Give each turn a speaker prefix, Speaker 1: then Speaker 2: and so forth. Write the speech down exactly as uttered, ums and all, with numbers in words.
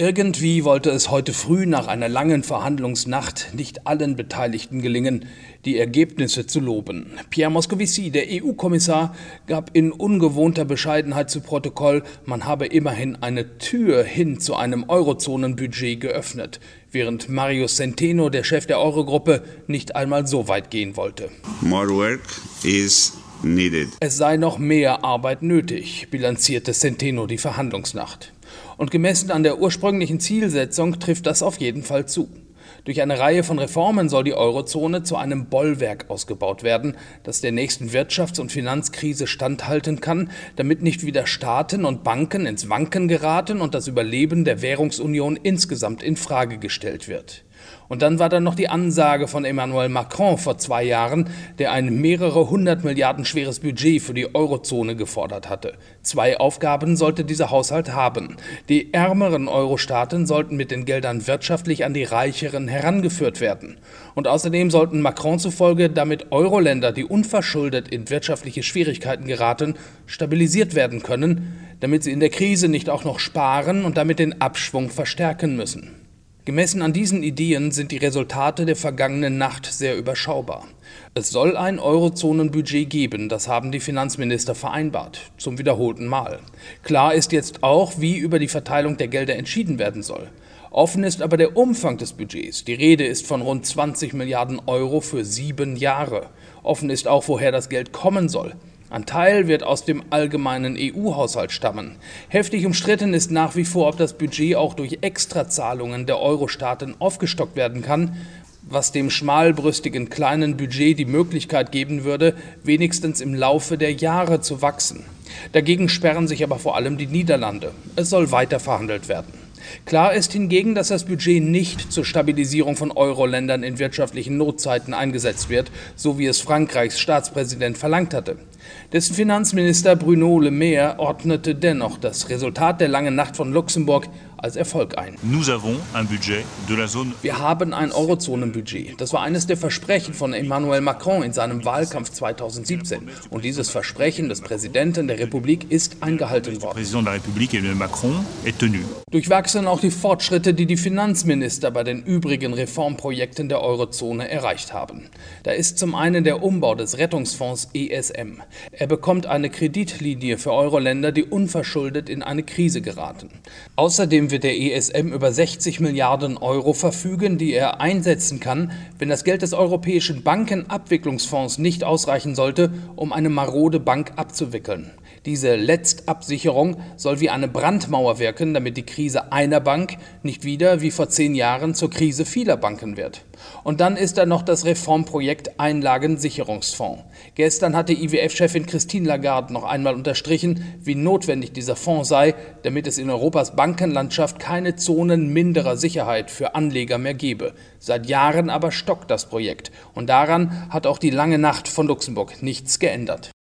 Speaker 1: Irgendwie wollte es heute früh nach einer langen Verhandlungsnacht nicht allen Beteiligten gelingen, die Ergebnisse zu loben. Pierre Moscovici, der E U-Kommissar, gab in ungewohnter Bescheidenheit zu Protokoll, man habe immerhin eine Tür hin zu einem Eurozonenbudget geöffnet, während Mario Centeno, der Chef der Eurogruppe, nicht einmal so weit gehen wollte.
Speaker 2: More work is needed.
Speaker 1: Es sei noch mehr Arbeit nötig, bilanzierte Centeno die Verhandlungsnacht. Und gemessen an der ursprünglichen Zielsetzung trifft das auf jeden Fall zu. Durch eine Reihe von Reformen soll die Eurozone zu einem Bollwerk ausgebaut werden, das der nächsten Wirtschafts- und Finanzkrise standhalten kann, damit nicht wieder Staaten und Banken ins Wanken geraten und das Überleben der Währungsunion insgesamt in Frage gestellt wird. Und dann war da noch die Ansage von Emmanuel Macron vor zwei Jahren, der ein mehrere hundert Milliarden schweres Budget für die Eurozone gefordert hatte. Zwei Aufgaben sollte dieser Haushalt haben. Die ärmeren Euro-Staaten sollten mit den Geldern wirtschaftlich an die reicheren herangeführt werden. Und außerdem sollten Macron zufolge damit Euro-Länder, die unverschuldet in wirtschaftliche Schwierigkeiten geraten, stabilisiert werden können, damit sie in der Krise nicht auch noch sparen und damit den Abschwung verstärken müssen. Gemessen an diesen Ideen sind die Resultate der vergangenen Nacht sehr überschaubar. Es soll ein Eurozonenbudget geben, das haben die Finanzminister vereinbart, zum wiederholten Mal. Klar ist jetzt auch, wie über die Verteilung der Gelder entschieden werden soll. Offen ist aber der Umfang des Budgets. Die Rede ist von rund zwanzig Milliarden Euro für sieben Jahre. Offen ist auch, woher das Geld kommen soll. Ein Teil wird aus dem allgemeinen E U-Haushalt stammen. Heftig umstritten ist nach wie vor, ob das Budget auch durch Extrazahlungen der Euro-Staaten aufgestockt werden kann, was dem schmalbrüstigen kleinen Budget die Möglichkeit geben würde, wenigstens im Laufe der Jahre zu wachsen. Dagegen sperren sich aber vor allem die Niederlande. Es soll weiter verhandelt werden. Klar ist hingegen, dass das Budget nicht zur Stabilisierung von Euro-Ländern in wirtschaftlichen Notzeiten eingesetzt wird, so wie es Frankreichs Staatspräsident verlangt hatte. Dessen Finanzminister Bruno Le Maire ordnete dennoch das Resultat der langen Nacht von Luxemburg als Erfolg ein.
Speaker 3: Nous avons un budget de la zone.
Speaker 1: Wir haben ein Eurozonenbudget. Das war eines der Versprechen von Emmanuel Macron in seinem Wahlkampf zweitausendsiebzehn. Und dieses Versprechen des Präsidenten der Republik ist eingehalten worden.
Speaker 3: Präsident de la République Emmanuel Macron est tenu.
Speaker 1: Durchwachsen auch die Fortschritte, die die Finanzminister bei den übrigen Reformprojekten der Eurozone erreicht haben. Da ist zum einen der Umbau des Rettungsfonds E S M. Er bekommt eine Kreditlinie für Euro-Länder, die unverschuldet in eine Krise geraten. Außerdem wird der E S M über sechzig Milliarden Euro verfügen, die er einsetzen kann, wenn das Geld des Europäischen Bankenabwicklungsfonds nicht ausreichen sollte, um eine marode Bank abzuwickeln. Diese Letztabsicherung soll wie eine Brandmauer wirken, damit die Krise einer Bank nicht wieder wie vor zehn Jahren zur Krise vieler Banken wird. Und dann ist da noch das Reformprojekt Einlagensicherungsfonds. Gestern hatte I W F-Chefin Christine Lagarde noch einmal unterstrichen, wie notwendig dieser Fonds sei, damit es in Europas Bankenlandschaft keine Zonen minderer Sicherheit für Anleger mehr gebe. Seit Jahren aber stockt das Projekt. Und daran hat auch die lange Nacht von Luxemburg nichts geändert.